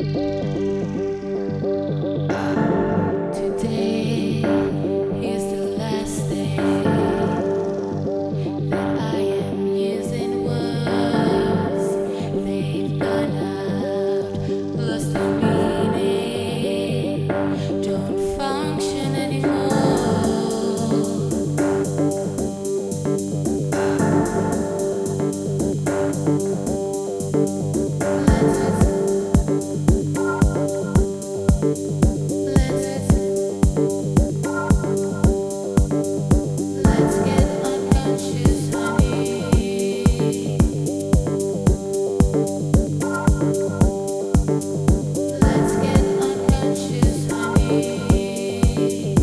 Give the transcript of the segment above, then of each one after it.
Today is the last day that I am using words. They've gone out, lost their meaning, don't function anymore. Let's get unconscious, honey. Let's get unconscious, honey.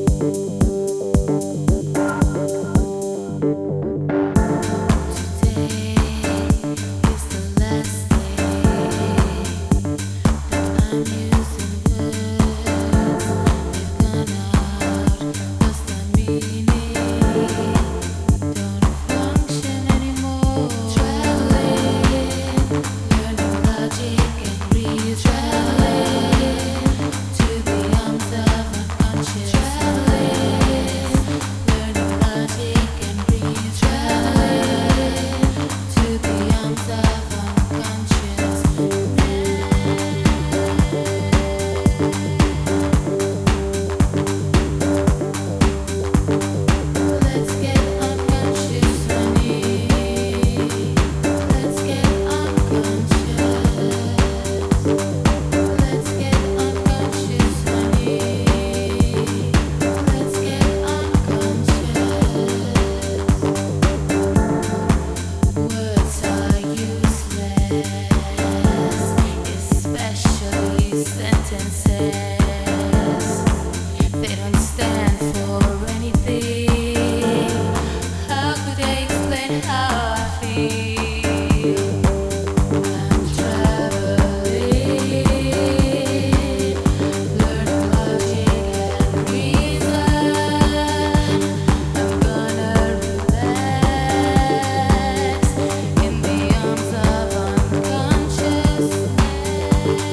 Today is the last day that I'm using words. They've gone out, lost their meaning, don't function anymore. Traveling, learning logic and reason. Traveling to the arms of unconscious. Traveling, learning logic and reason. Traveling to the arms of unconscious. Let's get unconscious, honey. Let's get unconscious. Let's get unconscious, honey. Let's get unconscious. Words are useless, especially sentences. They don't stand for anything. How could I explain how I feel? I'm traveling, learning logic and reason. I'm gonna relax in the arms of unconsciousness.